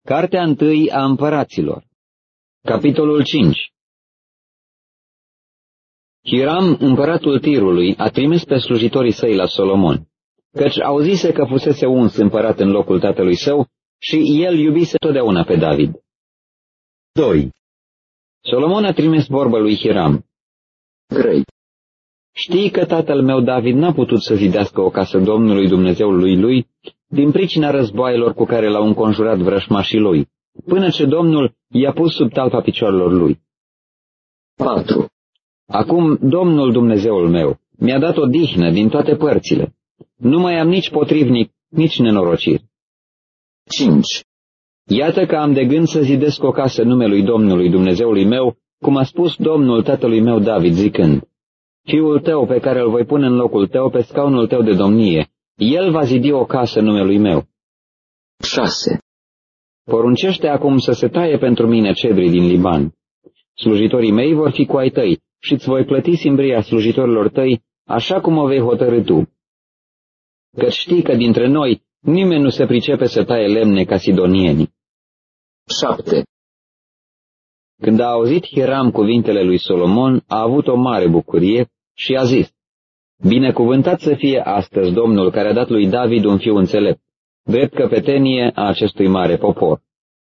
Cartea 1 a Împăraților, capitolul 5. Hiram, împăratul Tirului, a trimis pe slujitorii săi la Solomon, căci auzise că fusese uns împărat în locul tatălui său și el iubise totdeauna pe David. 2. Solomon a trimis vorbă lui Hiram. 3. Știi că tatăl meu David n-a putut să zidească o casă Domnului Dumnezeului lui din pricina războaielor cu care l-au înconjurat vrășmașii lui, până ce Domnul i-a pus sub talpa picioarelor lui. 4. Acum Domnul Dumnezeul meu mi-a dat o dihnă din toate părțile. Nu mai am nici potrivnic, nici nenorociri. 5. Iată că am de gând să zidesc o casă numelui Domnului Dumnezeului meu, cum a spus Domnul tatălui meu David, zicând: Fiul tău pe care îl voi pune în locul tău pe scaunul tău de domnie, el va zidi o casă numelui meu. 6. Poruncește acum să se taie pentru mine cedrii din Liban. Slujitorii mei vor fi cu ai tăi și îți voi plăti simbria slujitorilor tăi, așa cum o vei hotărî tu. Căci știi că dintre noi nimeni nu se pricepe să taie lemne ca sidonienii. 7. Când a auzit Hiram cuvintele lui Solomon, a avut o mare bucurie și a zis: Binecuvântat să fie astăzi Domnul care a dat lui David un fiu înțelept, drept căpetenie a acestui mare popor.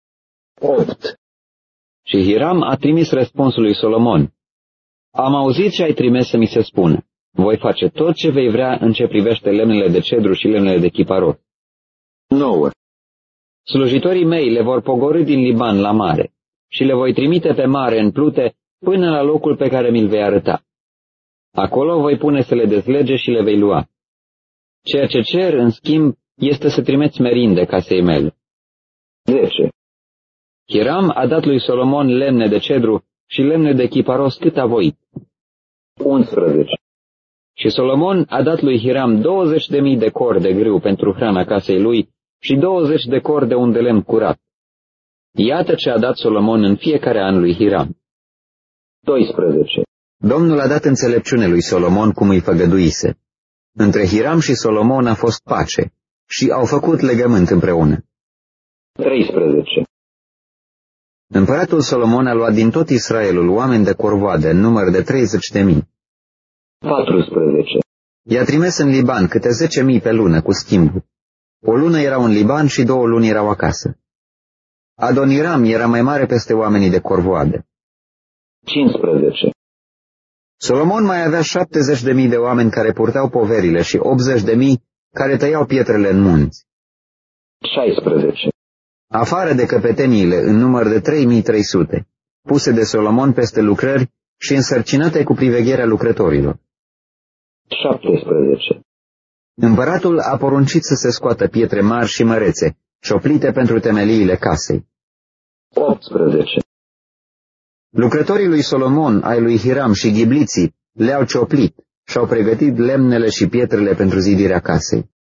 8. Și Hiram a trimis răspunsul lui Solomon: Am auzit și ai trimis să mi se spună: voi face tot ce vei vrea în ce privește lemnele de cedru și lemnele de chiparos. 9. Slujitorii mei le vor pogorî din Liban la mare și le voi trimite pe mare în plute până la locul pe care mi-l vei arăta. Acolo voi pune să le dezlege și le vei lua. Ceea ce cer, în schimb, este să trimeți merinde casei mele. 10. Hiram a dat lui Solomon lemne de cedru și lemne de chiparos cât a voit. 11. Și Solomon a dat lui Hiram 20.000 de cori de grâu pentru hrana casei lui și 20 de cori de un de lemn curat. Iată ce a dat Solomon în fiecare an lui Hiram. 12. Domnul a dat înțelepciune lui Solomon cum îi făgăduise. Între Hiram și Solomon a fost pace și au făcut legământ împreună. 13. Împăratul Solomon a luat din tot Israelul oameni de corvoade în număr de 30.000. 14. I-a trimis în Liban câte 10.000 pe lună cu schimbul. O lună erau în Liban și 2 luni erau acasă. Adoniram era mai mare peste oamenii de corvoade. 15. Solomon mai avea 70.000 de oameni care purtau poverile și 80.000 care tăiau pietrele în munți. 16. Afară de căpeteniile în număr de 3.300, puse de Solomon peste lucrări și însărcinate cu privegherea lucrătorilor. 17. Împăratul a poruncit să se scoată pietre mari și mărețe, cioplite pentru temeliile casei. 18. Lucrătorii lui Solomon, ai lui Hiram și ghibliții le-au cioplit și au pregătit lemnele și pietrele pentru zidirea casei.